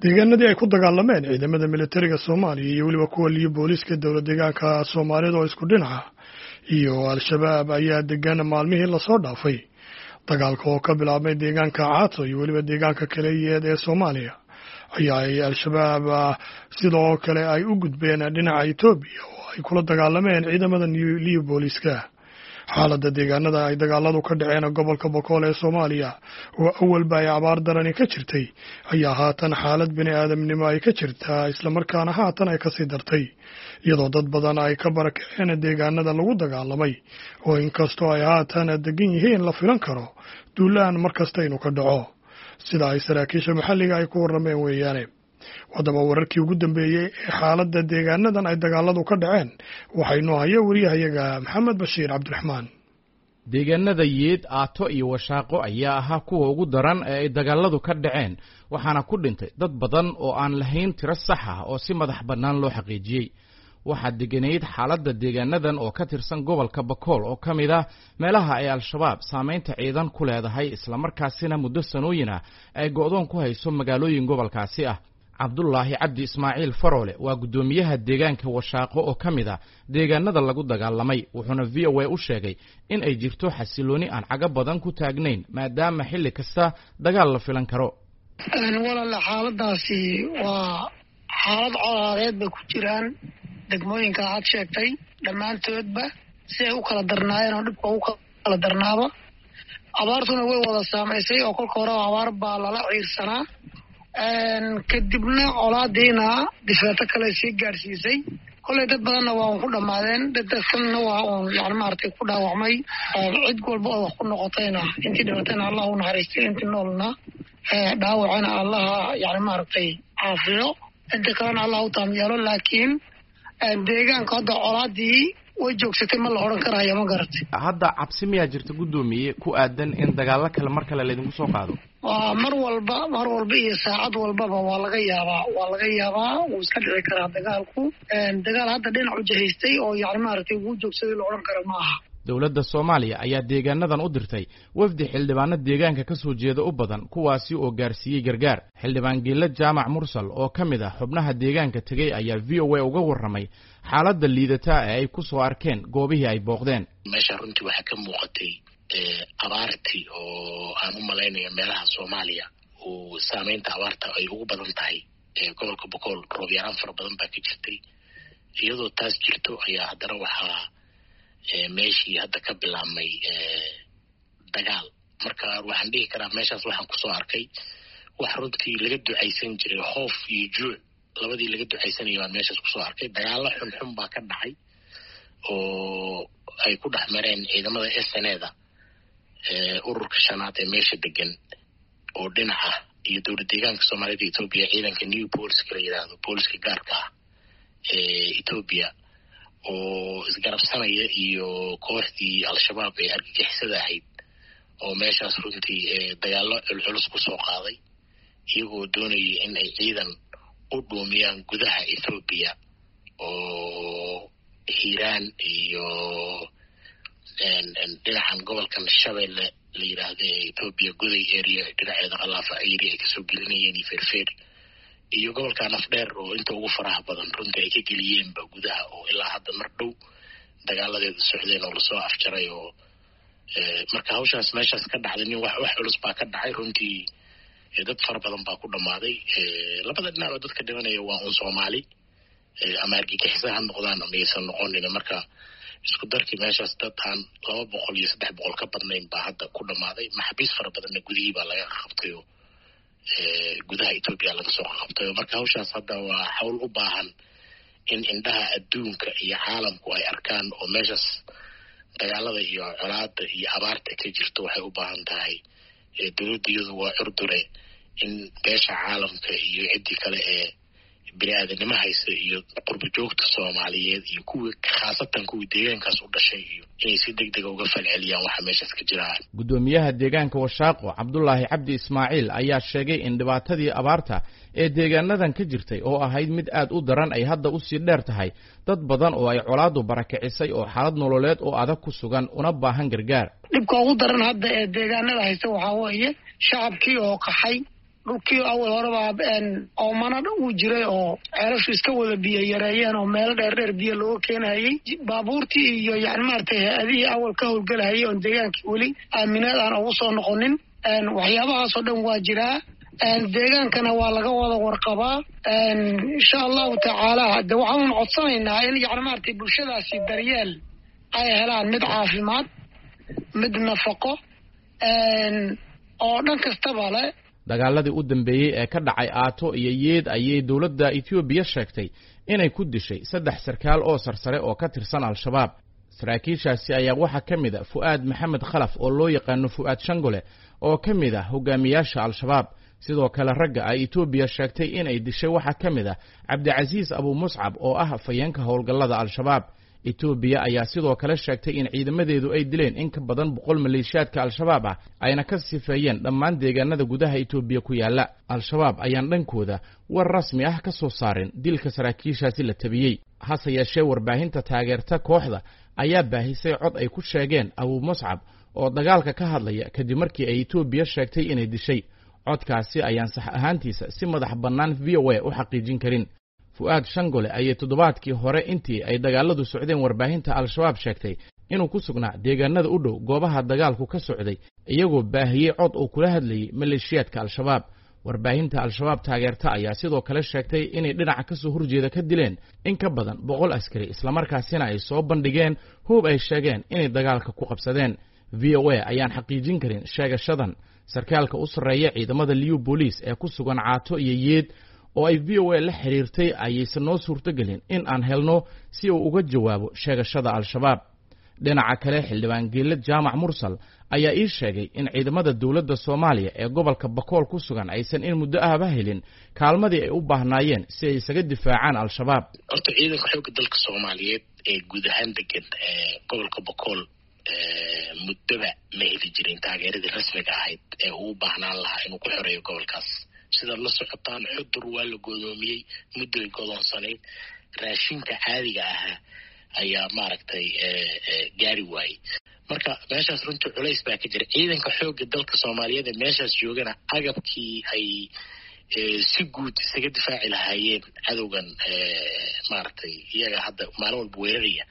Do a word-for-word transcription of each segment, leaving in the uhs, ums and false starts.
deegaanadii ay ku dagaalameen ciidamada militariga Soomaaliya iyo waliba kuwa liyo booliska dowlad deegaanka Soomaalida oo isku dhinaca iyo al-shabaab ayaa deegaana maalmihii la soo dhaafay dagaalka oo ka bilaabmay deegaanka Caato iyo waliba deegaanka kale ee Soomaaliya ayaa ay al-shabaab sidoo kale ay u gudbeen dhinaca Itoobiya oo ay kula dagaalameen ciidamada liyo booliska xaaladda deegaanada ay dagaaladu ka dhaceen gobolka Boqol ee Soomaaliya oo awalba ay abaar darani ka jirtay ayaa haatan xaalad bini aadamnimo ay ka jirtaa isla markaana haatan ay ka sii dartay iyadoo dad badan ay ka barakaceen deegaanada lagu dagaalamay oo inkastoo ay haatan degan yihiin la filan karo duulaan markasta inuu ka dhaco sida ay saraakiisha maxalliga ay ku warrameen weeyaane wadaba wararkii ugu dambeeyay ee xaaladda deegaanadan ay dagaaladu ka dhaceen waxaynu haya wariyahayaga Maxamed Bashiir Cabdiraxmaan. deegaanada Yeed, Aato iyo Washaaqo ayaa ahaa kuwa ugu daran ee ay dagaaladu ka dhaceen waxaana ku dhintay dad badan oo aan lahayn tiro sax ah oo si madax bannaan loo xaqiijiyay. waxaa deganeyd xaaladda deegaanadan oo ka tirsan gobolka Boqol oo ka mid ah meelaha ay al-shabaab saameynta ciidan ku leedahay isla markaasina muddo sanooyin ah ay go'doon ku hayso magaalooyin gobolkaasi ah. Cabdullaahi Cabdi Ismaaciil Faroole waa gudoomiyaha deegaanka Washaaqo oo ka mid ah deegaanada lagu dagaalamay wuxuuna V O A u sheegay in ay jirto xasilooni aan caga badan ku taagnayn maadaama xilli kasta dagaal la filan karo. walaal xaaladaasi waa xaalad colaadeed bay ku jiraan degmooyinka aad sheegtay dhammaantoodba si ay u kala darnaayeen oo dhibka u kala darnaaba abaartuna way wada saamaysay oo kolka hore abaar baa lala ciirsanaa kadibna colaadiina difaato kale sii gaadhsiisay kolay dad badanna waa ku dhammaadeen dadkana waa uun yani maaragtay ku dhaawacmay cid walba oo wax ku noqotayna intii dhibatayna allah u naxariistay intii noolna dhaawacana allaha yani maaragtay caafiyo inta kalena allah u taamyeelo laakiin deegaanka hadda colaadii way joogsatay ma la odhan karaya ma garatay. hadda cabsi miyaa jirta guddoomiye ku aadan in dagaalo kale mar kale laydinku soo qaado? waa mar walba mar walba iyo saacad walbaba waa laga yaabaa waa laga yaabaa wuu iska dhici karaa dagaalku dagaal hadda dhinac u jihaystay oo yani maaragtay wuu joogsaday la odhan kara ma aha. dowladda Soomaaliya ayaa deegaanadan u dirtay wafdi xildhibaano deegaanka ka soo jeeda u badan kuwaasi oo gaarsiiyay gargaar. xildhibaan Geela Jaamac Mursal oo ka mid ah xubnaha deegaanka tagay ayaa V O A uga warramay xaaladda liidata ee ay ku soo arkeen goobihii ay booqdeen. meesha runtii waxaa ka muuqatay abaartii oo aan u malaynayo meelaha Soomaaliya oo saameynta abaarta ay ugu badan tahay gobolka Boqol roob yaraan fara badan baa ka jirtay iyadoo taas jirto ayaa haddana waxaa meeshii hadda ka bilaabmay dagaal marka waxaan dhihi karaa meeshaas waxaan kusoo arkay wax runtii laga ducaysan jiray hoof iyo juuc labadii laga ducaysanayo aan meeshaas kusoo arkay dagaalo xunxun baa ka dhacay oo ay ku dhex mareen ciidamada S N A da ururka shanaad ee meesha degan oo dhinaca iyo dowlad deegaanka Soomaalida Itoobiya ciidanka New Police la yiraahdo booliska gaarka ah ee Itoobiya oo isgarabsanaya iyo kooxdii al-shabaab ee argagixisada ahayd oo meeshaas runtii dagaalo culculus ku soo qaaday iyagoo doonayay in ay ciidan u dhuumiyaan gudaha Itoobiya oo Hiiraan iyo dhinacan gobolkan Shabeelle la yiraahdo ee Itoobiya guday area dhinaceeda qalaafa ayri ay kasoo gelinayeen Feerfeer iyo gobolka Nafdheer oo inta ugu faraha badan runtii ay ka geliyeen ba gudaha oo ilaa hadda mar dhow dagaaladeeda socdeen oo lasoo afjaray oo marka hawshaas meeshaas ka dhacday nin wax wax culus baa ka dhacay runtii dad fara badan baa ku dhamaaday labada dhinac oo dadka dhimanaya waa un Soomaali ama argagixisa ha noqdaan ama aysan noqonin marka isku darkii meeshaas dad aan laba boqol iyo saddex boqol ka badnayn baa hadda ku dhamaaday maxaabiis fara badanna gudihii baa laga qabtay oo gudaha Itoobiya laga soo qabtay marka hawshaas hadda waa hawl u baahan in indhaha adduunka iyo caalamku ay arkaan oo meeshaas dagaalada iyo colaadda iyo abaarta ka jirto waxay u baahan tahay dowladdu waa curdure in beesha caalamka iyo ciddii kale ee bini'aadanimo haysa iyo qurbo joogta Soomaaliyeed iyo kuwa khaasatan kuwa deegaankaas u dhashay iyo inay si degdeg uga falceliyaan waxa meeshaas ka jira. gudoomiyaha deegaanka Washaaqo Cabdullaahi Cabdi Ismaaciil ayaa sheegay in dhibaatadii abaarta ee deegaanadan ka jirtay oo ahayd mid aad u daran ay hadda u sii dheer tahay dad badan oo ay colaadu barakicisay oo xaalad nololeed oo adag ku sugan una baahan gargaar. dhibka ugu daran hadda ee deegaanada haysta waxaa weeye shacabkii oo qaxay dhulkii awal horeba oomana uu jiray oo ceelashu iska wada biyo yareeyeen oo meelo dheer dheer biyo looga keenayay baabuurtii iyo yani maaragtay hay-adihii awal ka howlgelahayay oon deegaankii weli aaminaad aan ugu soo noqonin waxyaabahaasoo dhan waa jiraa deegaankana waa laga wada warqabaa insha allahu tacaala de waxaanu codsanaynaa in yani maaragtay bulshadaasi daryeel ay helaan mid caafimaad mid nafaqo oo dhan kastaba le. dagaaladii u dambeeyey ee ka dhacay aato iyo yeed ayay dowladda Ethiopia sheegtay inay ku dishay saddex sarkaal oo sarsare oo ka tirsan al-shabaab. saraakiishaasi ayaa waxaa ka mid ah Fuaad Maxamed Khalaf oo loo yaqaano Fuaad Shangole oo ka mid ah hogaamiyaasha al-shabaab. sidoo kale ragga ay Ethiopia sheegtay inay dishay waxaa ka mid ah Cabdicaziis Abu Muscab oo ah afayeenka howlgallada al-shabaab. Ethiopia ayaa sidoo kale sheegtay in ciidamadeedu ay dileen in ka badan boqol maleeshiyaadka al-shabaab ah ayna ka sifeeyeen dhammaan deegaanada gudaha Ethiopia ku yaala. al-shabaab ayaan dhankooda war rasmi ah ka soo saarin dilka saraakiishaasi la tabiyey. hase yeeshee warbaahinta taageerta kooxda ayaa baahisay cod ay ku sheegeen Abu Muscab oo dagaalka ka hadlaya kadib markii ay Ethiopia sheegtay inay dishay. codkaasi ayaan sax ahaantiisa si madax bannaan V O A u xaqiijin karin. Fuaad Shangole ayay toddobaadkii hore intii ay dagaaladu socdeen warbaahinta al-shabaab sheegtay inuu ku sugnaa deegaanada u dhow goobaha dagaalku ka socday iyagoo baahiyey cod uu kula hadlayay maleeshiyaadka al-shabaab. warbaahinta al-shabaab taageerta ayaa sidoo kale sheegtay inay dhinaca ka soo horjeeda ka dileen in ka badan boqol askari islamarkaasina ay soo bandhigeen hub ay sheegeen inay dagaalka ku qabsadeen. V O A ayaan xaqiijin karin sheegashadan. sarkaalka u sarreeya ciidamada Liu Police ee ku sugan Caato iyo Yeed oo ay V O A la xiriirtay ayaysan noo suurtagelin in aan helno si uu uga jawaabo sheegashada al-shabaab. dhinaca kale xildhibaan Geelad Jaamac Mursal ayaa ii sheegay in ciidamada dawladda Soomaaliya ee gobolka Bakool ku sugan aysan in muddo ahba helin kaalmadii ay u baahnaayeen si ay isaga difaacaan al-shabaab. horta ciidanka xoogga dalka Soomaaliyeed ee guud ahaan degan ee gobolka Bakool muddaba ma heli jirin taageeradii rasmiga ahayd ee uu baahnaan lahaa inuu ku xoreeyo gobolkaas. sida la socotaan xudur waa la godoomiyey muddo godoonsanayd raashinka caadiga ahaa ayaa maaragtay gaari waayey. marka meeshaas runtii culays baa ka jira. ciidanka xoogga dalka Soomaaliyeed ee meeshaas joogana agabkii ay si guud isaga difaaci lahaayeen cadowgan maaragtay iyaga hadda maalin walba weeraraya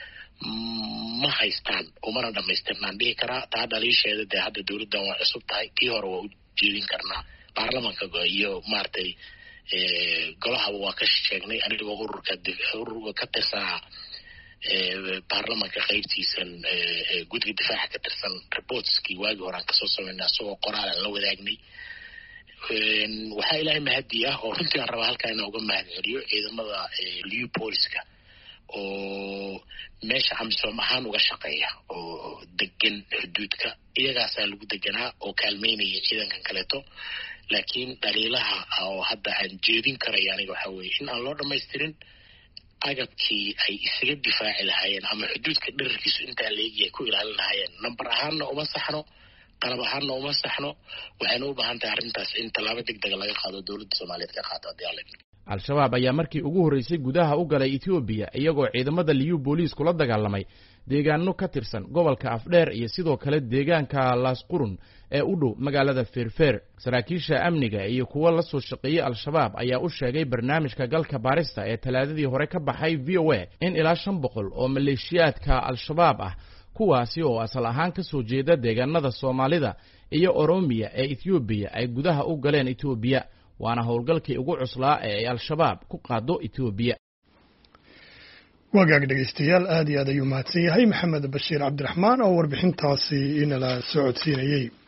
ma haystaan umana dhamaystirnaan dhihi karaa. taa dhaliisheeda dee hadda dawladdan waa cusub tahay kii hore waa u jeedin karnaa baarlamanka iyo maaragtay golahaba waa ka sheegnay anigoo ururka ururka ka tirsanaa baarlamanka qaybtiisan guddiga difaaca ka tirsan reportskii waagii horaan kasoo sameynay asagoo qoraalan la wadaagnay. waxaa ilaahay mahadi ah oo runtii aan rabaa halkaa inaan uga mahad celiyo ciidamada Liu Police-ka oo meesha amisom ahaan uga shaqeeya oo degan xuduudka iyagaasaa lagu deganaa oo kaalmeynaya ciidankan kaleeto. laakiin dhaliilaha oo hadda aan jeedin karaya aniga waxaa weeye in aan loo dhamaystirin agabkii ay isaga difaaci lahaayeen ama xuduudka dherarkiisu intaa leegi ay ku ilaalin lahaayeen. number ahaanna uma saxno qalab ahaanna uma saxno. waxayna u baahan tahay arrintaas in tallaabo degdega laga qaado dowladda Soomaaliyeed ka qaado haddii alle. al-shabaab ayaa markii ugu horreysay gudaha u galay Ethiopia iyagoo ciidamada Liu Police kula dagaalamay deegaano ka tirsan gobolka Afdheer iyo sidoo kale deegaanka Laasqurun ee u dhow magaalada Feerfeer. saraakiisha amniga iyo kuwa la soo shaqeeyay al-shabaab ayaa u sheegay barnaamijka galka baarista ee talaadadii hore ka baxay V O A in ilaa shan boqol oo maleeshiyaadka al-shabaab ah kuwaasi oo asal ahaan ka soo jeeda deegaanada Soomaalida iyo Oromia ee Ethiopia ay gudaha u galeen Ethiopia. waana howlgalkii ugu cuslaa ee ay al-shabaab ku qaado Ethiopia. wagaag dhegeystayaal aad iyo aad ayuu mahadsan yahay Maxamed Bashiir Cabdiraxmaan oo warbixintaasi inala socodsiinayay.